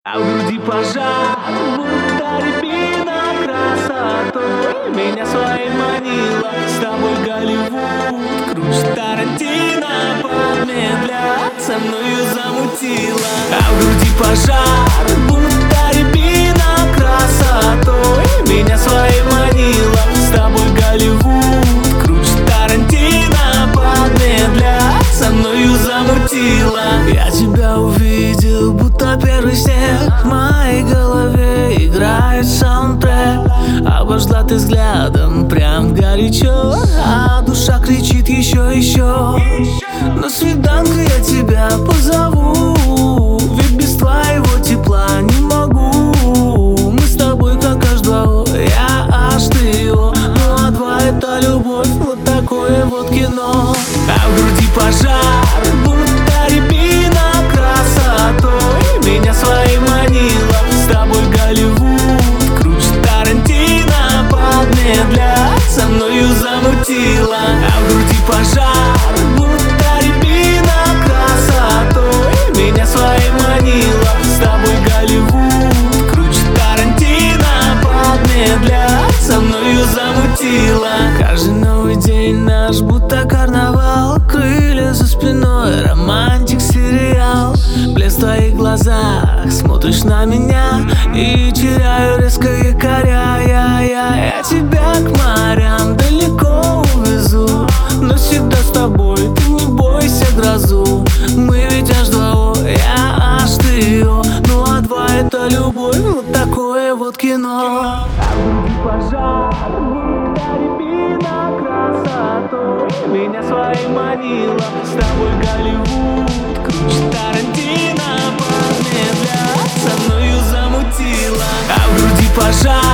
А в груди пожар, будто рябина красотой меня своей манила. С тобой Голливуд, круче Тарантино, помедля со мною замутила. А в груди пожар, будто рябина красотой меня своей манила. С тобой Голливуд, круче Тарантино, помедля со мною замутила. Я тебя увидел, будто первый снег. В моей голове играет саундтрек. Обожгла ты взглядом прям горячо, а душа кричит еще. На свиданку я тебя позову, ведь без твоего тепла не могу. Мы с тобой как H2O, я аж ты его. Ну а два это любовь, вот такое вот кино. А в груди пожар, будто рябина красотой меня своей манила. С тобой Голливуд, круче Тарантино, помедля со мною замутила. А в груди пожар, будто рябина красотой меня своей манила. С тобой Голливуд, круче Тарантино, помедля со мною замутила. Каждый новый день наш будто карнавал, крылья за спиной, романтик сериал. Блеск в твоих глазах, смотришь на меня и теряю резко якоря. Я тебя к морям далеко увезу, но всегда с тобой, ты не бойся грозу. Мы ведь H2O, я аж ты ее. Ну а два это любовь, вот такое вот кино. Пожар, будто рябина красотой меня своей манила. С тобой Голливуд, круче Тарантино, помедля со мною замутила. А в груди пожар.